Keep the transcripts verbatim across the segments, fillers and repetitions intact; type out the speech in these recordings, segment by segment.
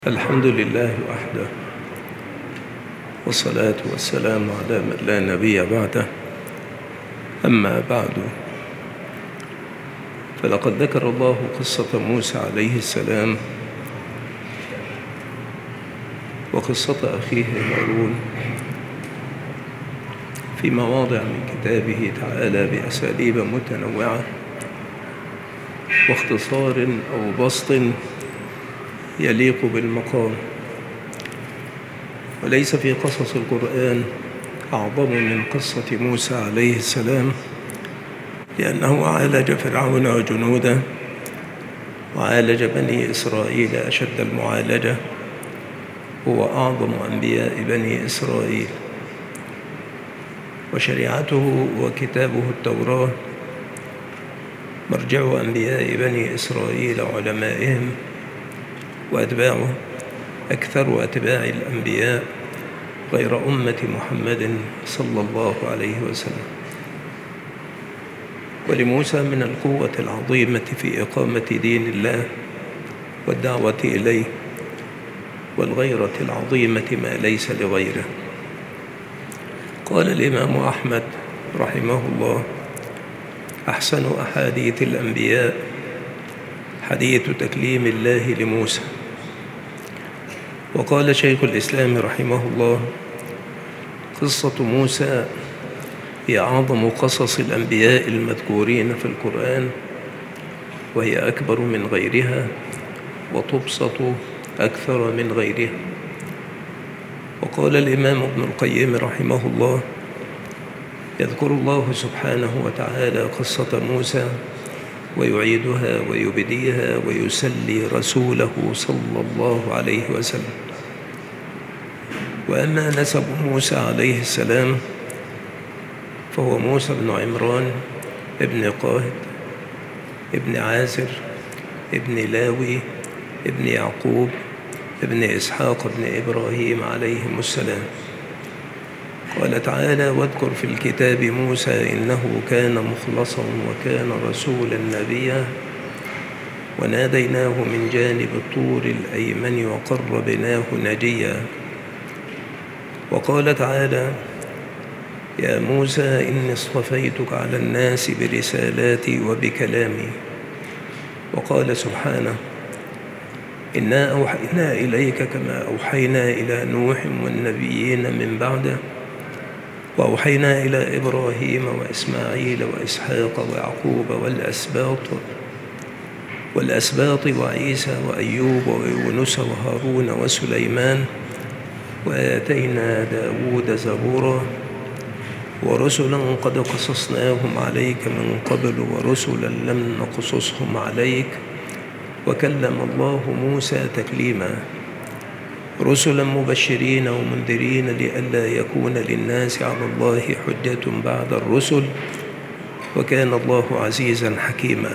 الحمد لله وحده، والصلاة والسلام على من لا نبي بعده. أما بعد، فلقد ذكر الله قصة موسى عليه السلام وقصة أخيه هارون في مواضع من كتابه تعالى بأساليب متنوعة واختصار أو بسط يليق بالمقام. وليس في قصص القرآن أعظم من قصة موسى عليه السلام، لأنه عالج فرعون وجنوده وعالج بني إسرائيل أشد المعالجة. هو أعظم أنبياء بني إسرائيل، وشريعته وكتابه التوراة مرجع أنبياء بني إسرائيل وعلمائهم وأتباعه أكثر أتباع الأنبياء غير أمة محمد صلى الله عليه وسلم. ولموسى من القوة العظيمة في إقامة دين الله والدعوة إليه والغيرة العظيمة ما ليس لغيره. قال الإمام أحمد رحمه الله: أحسن أحاديث الأنبياء حديث تكليم الله لموسى. وقال شيخ الإسلام رحمه الله: قصة موسى هي أعظم قصص الأنبياء المذكورين في القرآن، وهي أكبر من غيرها وتبسط أكثر من غيرها. وقال الإمام ابن القيم رحمه الله: يذكر الله سبحانه وتعالى قصة موسى ويعيدها ويبديها ويسلي رسوله صلى الله عليه وسلم. وأما نسب موسى عليه السلام فهو موسى بن عمران ابن قاهد ابن عازر ابن لاوي ابن يعقوب ابن إسحاق ابن إبراهيم عليهم السلام. قال تعالى: واذكر في الكتاب موسى إنه كان مخلصا وكان رسولا نبيا وناديناه من جانب الطور الأيمن وقربناه نجيا. وقال تعالى: يا موسى إني اصطفيتك على الناس برسالاتي وبكلامي. وقال سبحانه: إنا أوحينا إليك كما أوحينا إلى نوح والنبيين من بعده وأوحينا إلى إبراهيم وإسماعيل وإسحاق ويعقوب والأسباط والأسباط وعيسى وأيوب ويونس وهارون وسليمان وآتينا داود زبورا ورسلا قد قصصناهم عليك من قبل ورسلا لم نقصصهم عليك وكلم الله موسى تكليما. رسلا مبشرين ومنذرين لئلا يكون للناس على الله حجة بعد الرسل وكان الله عزيزا حكيما.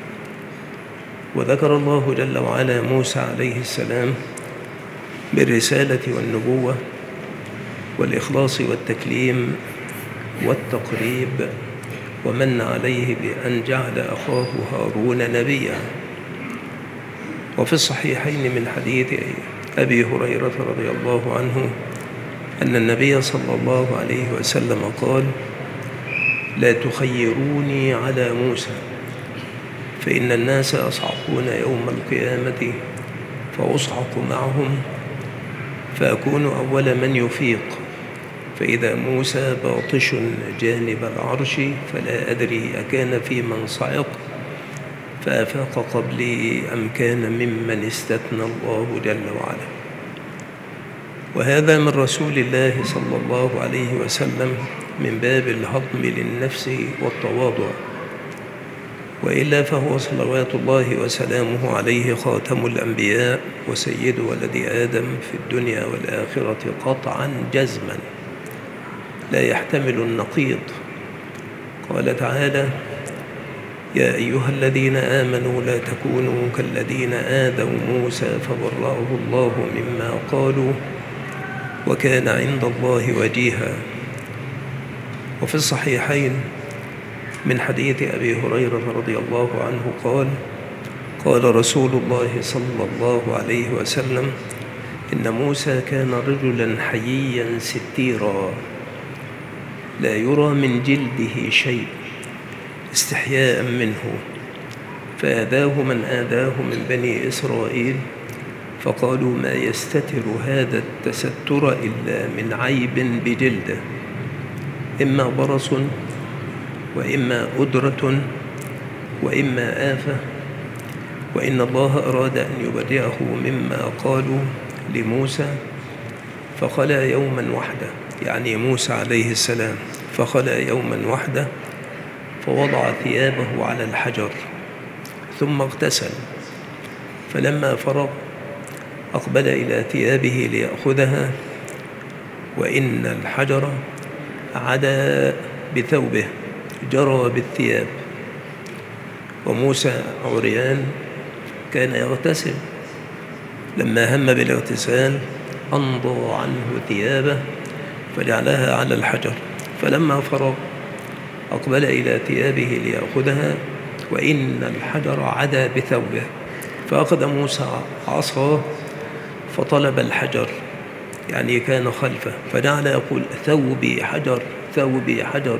وذكر الله جل وعلا موسى عليه السلام بالرسالة والنبوة والإخلاص والتكليم والتقريب، ومن عليه بأن جعل أخاه هارون نبيا. وفي الصحيحين من حديث أبي هريرة رضي الله عنه أن النبي صلى الله عليه وسلم قال: لا تخيروني على موسى، فإن الناس يصعقون يوم القيامة فأصعق معهم فأكون أول من يفيق، فإذا موسى باطش جانب العرش فلا أدري أكان في من صعق فأفاق قبلي أم كان ممن استثنى الله جل وعلا. وهذا من رسول الله صلى الله عليه وسلم من باب الهضم للنفس والتواضع، وإلا فهو صلوات الله وسلامه عليه خاتم الأنبياء وسيد ولد آدم في الدنيا والآخرة قطعا جزما لا يحتمل النقيض. قال تعالى: يا أيها الذين آمنوا لا تكونوا كالذين آذوا موسى فبرأه الله مما قالوا وكان عند الله وجيها. وفي الصحيحين من حديث أبي هريرة رضي الله عنه قال: قال رسول الله صلى الله عليه وسلم: إن موسى كان رجلا حييا ستيرا لا يرى من جلده شيء استحياء منه، فآذاه من آذاه من بني إسرائيل، فقالوا ما يستتر هذا التستر إلا من عيب بجلده، إما برص وإما أدرة وإما آفة، وإن الله أراد أن يبرئه مما قالوا لموسى. فخلى يوما وحده، يعني موسى عليه السلام فخلى يوما وحده فوضع ثيابه على الحجر ثم اغتسل، فلما فرغ أقبل إلى ثيابه ليأخذها، وإن الحجر عدا بثوبه جرى بالثياب، وموسى عريان كان يغتسل، لما هم بالاغتسال أمضى عنه ثيابه فجعلها على الحجر، فلما فرغ أقبل إلى ثيابه ليأخذها، وإن الحجر عدا بثوبه، فأخذ موسى عصاه فطلب الحجر، يعني كان خلفه، فجعل يقول ثوبي حجر ثوبي حجر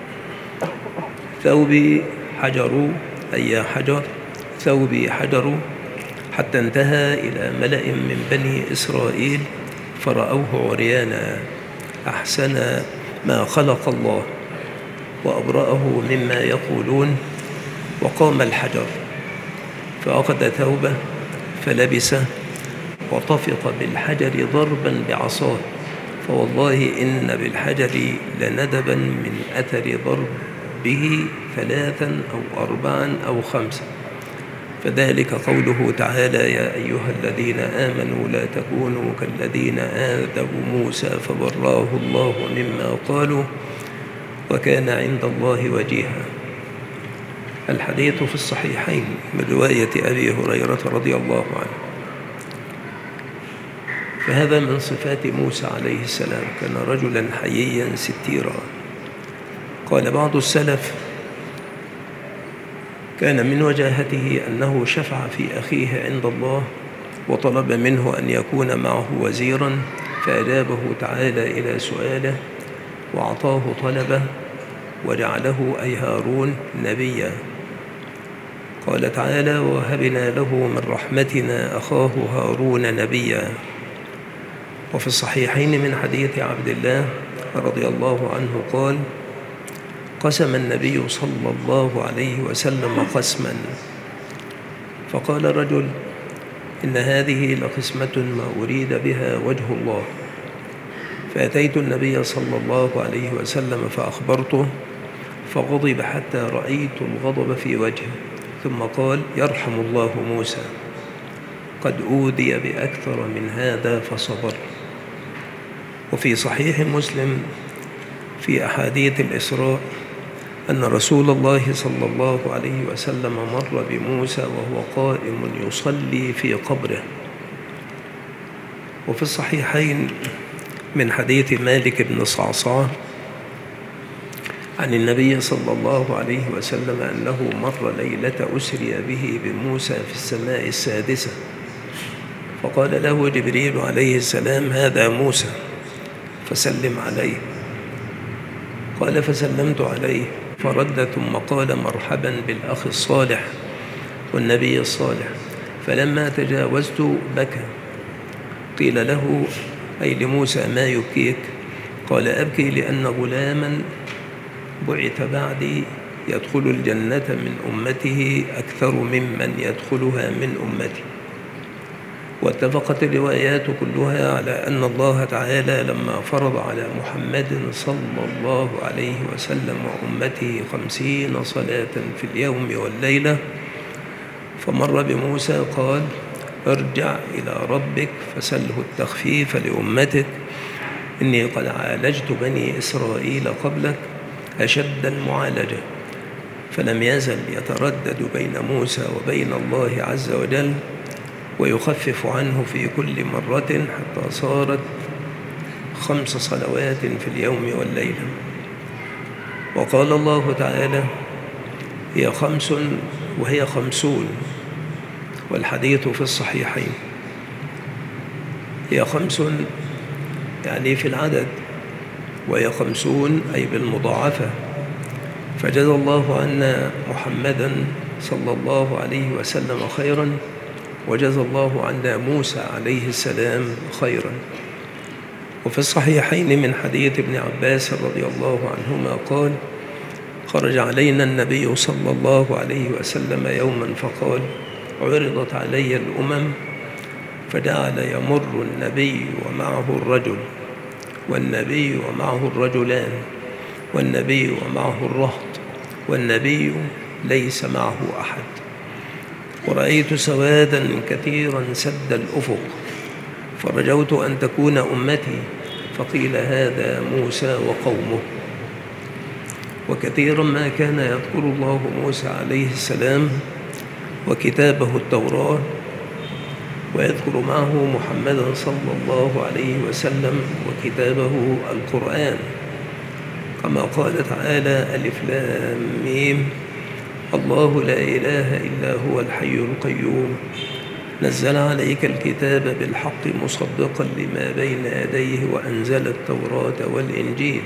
ثوبي حجر، أي يا حجر ثوبي حجر، حتى انتهى إلى ملأ من بني إسرائيل فرأوه عريانا أحسن ما خلق الله، وأبرأه مما يقولون، وقام الحجر فأخذ ثوبه فلبسه وطفق بالحجر ضربا بعصاه، فوالله إن بالحجر لندبا من أثر ضربه ثلاثا أو أربعا أو خمسا، فذلك قوله تعالى يا أيها الذين آمنوا لا تكونوا كالذين آذوا موسى فبرأه الله مما قالوا وكان عند الله وجيها. الحديث في الصحيحين من رواية أبي هريرة رضي الله عنه. فهذا من صفات موسى عليه السلام، كان رجلا حييا ستيرا. قال بعض السلف كان من وجاهته أنه شفع في أخيه عند الله وطلب منه أن يكون معه وزيرا، فأجابه تعالى إلى سؤاله وأعطاه طلبه وجعله أي هارون نبيا. قال تعالى ووهبنا له من رحمتنا أخاه هارون نبيا. وفي الصحيحين من حديث عبد الله رضي الله عنه قال قسم النبي صلى الله عليه وسلم قسما، فقال رجل إن هذه لقسمة ما أريد بها وجه الله، فأتيت النبي صلى الله عليه وسلم فأخبرته، فغضب حتى رأيت الغضب في وجهه، ثم قال يرحم الله موسى قد أوذي بأكثر من هذا فصبر. وفي صحيح مسلم في أحاديث الإسراء أن رسول الله صلى الله عليه وسلم مر بموسى وهو قائم يصلي في قبره. وفي الصحيحين من حديث مالك بن صعصع عن النبي صلى الله عليه وسلم أنه مر ليلة أسري به بموسى في السماء السادسة، فقال له جبريل عليه السلام هذا موسى فسلم عليه. قال فسلمت عليه فرد ثم قال مرحبا بالأخ الصالح والنبي الصالح، فلما تجاوزت بكى. قيل له أي لموسى ما يبكيك؟ قال أبكي لأن غلاما بعث بعدي يدخل الجنة من أمته أكثر ممن يدخلها من أمتي. واتفقت الروايات كلها على أن الله تعالى لما فرض على محمد صلى الله عليه وسلم وأمته خمسين صلاة في اليوم والليلة، فمر بموسى قال ارجع إلى ربك فسله التخفيف لأمتك، إني قد عالجت بني إسرائيل قبلك أشد المعالجة. فلم يزل يتردد بين موسى وبين الله عز وجل ويخفف عنه في كل مرة حتى صارت خمس صلوات في اليوم والليلة. وقال الله تعالى هي خمس وهي خمسون، والحديث في الصحيحين. هي خمس يعني في العدد، وهي خمسون أي بالمضاعفة. فجزى الله عنا محمدا صلى الله عليه وسلم خيرا، وجزى الله عنا موسى عليه السلام خيرا. وفي الصحيحين من حديث ابن عباس رضي الله عنهما قال: خرج علينا النبي صلى الله عليه وسلم يوما فقال: عرضت علي الأمم، فجعل يمر النبي ومعه الرجل، والنبي ومعه الرجلان، والنبي ومعه الرهط، والنبي ليس معه أحد. ورأيت سوادا كثيرا سد الأفق، فرجوت أن تكون أمتي، فقيل هذا موسى وقومه. وكثيرا ما كان يذكر الله موسى عليه السلام وكتابه التوراة، ويذكر معه محمدا صلى الله عليه وسلم وكتابه القرآن، كما قال تعالى: ألف لام ميم، الله لا إله إلا هو الحي القيوم، نزل عليك الكتاب بالحق مصدقا لما بين يديه وأنزل التوراة والإنجيل.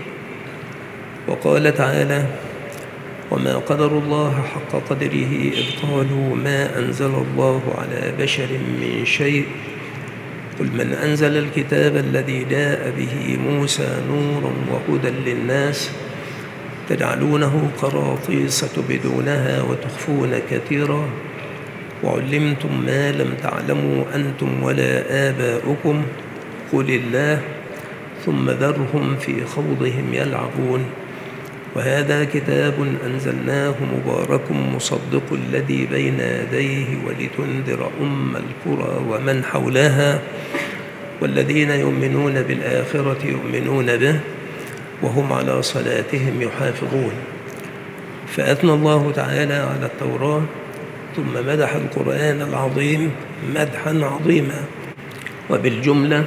وقال تعالى: وما قدر الله حق قدره إذ قالوا ما أنزل الله على بشر من شيء، قل من أنزل الكتاب الذي جاء به موسى نورا وهدى للناس، تجعلونه قراطيس تبدونها وتخفون كثيرا، وعلمتم ما لم تعلموا أنتم ولا آباؤكم، قل الله ثم ذرهم في خوضهم يلعبون، وهذا كتاب أنزلناه مبارك مصدق الذي بين يديه ولتنذر أم القرى ومن حولها، والذين يؤمنون بالآخرة يؤمنون به وهم على صلاتهم يحافظون. فأثنى الله تعالى على التوراة، ثم مدح القرآن العظيم مدحا عظيما. وبالجملة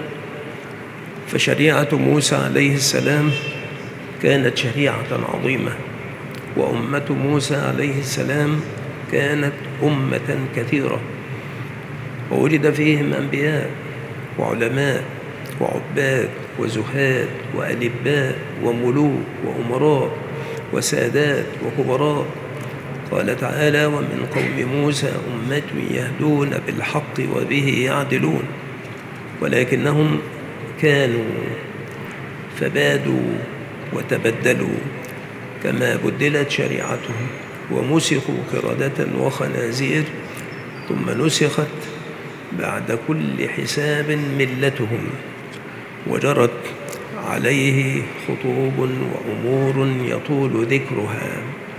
فشريعة موسى عليه السلام كانت شريعة عظيمة، وأمة موسى عليه السلام كانت أمة كثيرة، ووجد فيهم أنبياء وعلماء وعباد وزهاد وألباء وملوك وأمراء وسادات وكبراء. قال تعالى: ومن قوم موسى أمة يهدون بالحق وبه يعدلون، ولكنهم كانوا فبادوا وتبدلوا كما بدلت شريعتهم، ومسخوا قردة وخنازير، ثم نسخت بعد كل حساب ملتهم، وجرت عليه خطوب وأمور يطول ذكرها.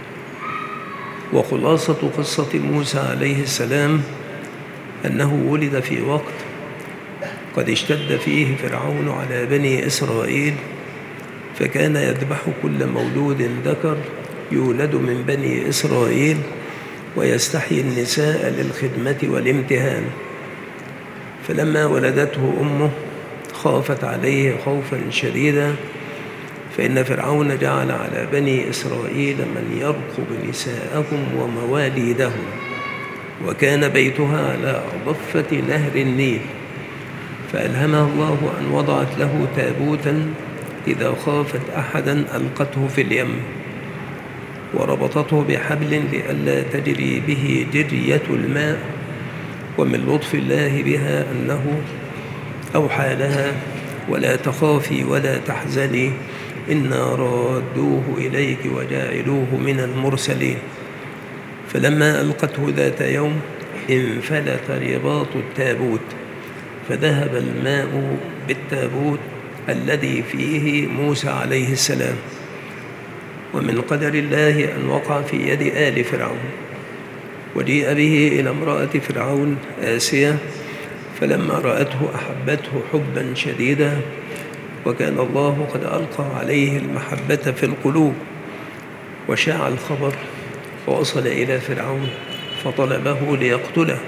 وخلاصة قصة موسى عليه السلام أنه ولد في وقت قد اشتد فيه فرعون على بني إسرائيل، فكان يذبح كل مولود ذكر يولد من بني إسرائيل، ويستحيي النساء للخدمة والامتهان. فلما ولدته أمه خافت عليه خوفا شديدا، فإن فرعون جعل على بني إسرائيل من يرقب نساءهم ومواليدهم، وكان بيتها على ضفة نهر النيل، فألهمها الله أن وضعت له تابوتا إذا خافت أحدا ألقته في اليم، وربطته بحبل لئلا تجري به جرية الماء. ومن لطف الله بها أنه أوحى لها: ولا تخافي ولا تحزني إنا رادوه إليك وجاعلوه من المرسلين. فلما ألقته ذات يوم انفلت رباط التابوت، فذهب الماء بالتابوت الذي فيه موسى عليه السلام. ومن قدر الله أن وقع في يد آل فرعون، وجيء به إلى امرأة فرعون آسية، فلما رأته أحبته حبا شديدا، وكان الله قد ألقى عليه المحبة في القلوب. وشاع الخبر فوصل إلى فرعون فطلبه ليقتله،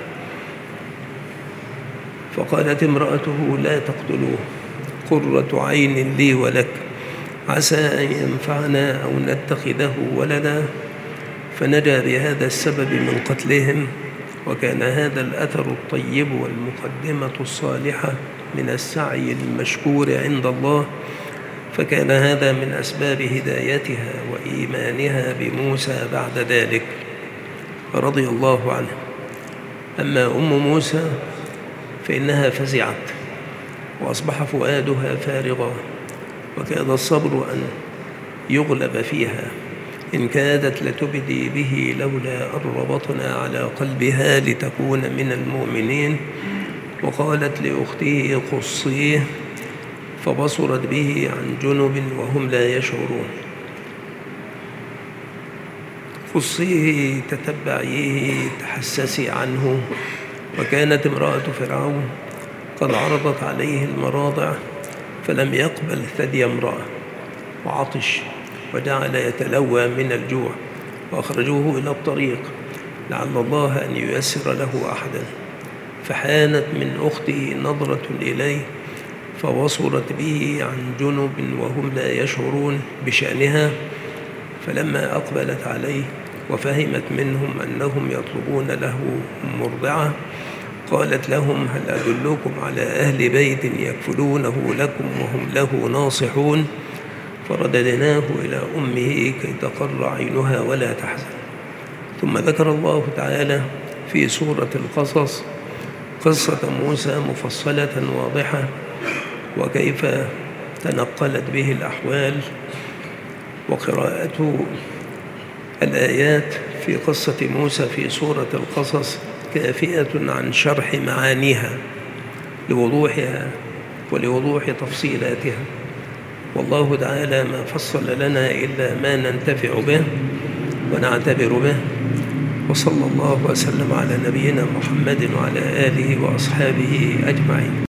فقالت امرأته: لا تقتلوه، قرة عين لي ولك، عسى أن ينفعنا أو نتخذه ولدا. فنجا بهذا السبب من قتلهم. وكان هذا الأثر الطيب والمقدمة الصالحة من السعي المشكور عند الله، فكان هذا من أسباب هدايتها وإيمانها بموسى بعد ذلك رضي الله عنه. أما أم موسى فإنها فزعت وأصبح فؤادها فارغا، وكاد الصبر أن يغلب فيها، إن كادت لتبدي به لولا أن ربطنا على قلبها لتكون من المؤمنين. وقالت لأخته قصيه، فبصرت به عن جنب وهم لا يشعرون. قصيه، تتبعيه، تحسسي عنه. وكانت امرأة فرعون قد عرضت عليه المراضع فلم يقبل ثدي امرأة، وعطش وجعل يتلوى من الجوع، وأخرجوه إلى الطريق لعل الله أن ييسر له أحدا، فحانت من أخته نظرة إليه فبصرت به عن جنب وهم لا يشعرون بشأنها. فلما أقبلت عليه وفهمت منهم أنهم يطلبون له مرضعة، قالت لهم: هل أدلكم على أهل بيت يكفلونه لكم وهم له ناصحون؟ فرددناه إلى أمه كي تقر عينها ولا تحزن. ثم ذكر الله تعالى في سورة القصص قصة موسى مفصلة واضحة، وكيف تنقلت به الأحوال. وقراءة الآيات في قصة موسى في سورة القصص كافية عن شرح معانيها لوضوحها ولوضوح تفصيلاتها. والله تعالى ما فصل لنا إلا ما ننتفع به ونعتبر به. وصلى الله وسلم على نبينا محمد وعلى آله وأصحابه أجمعين.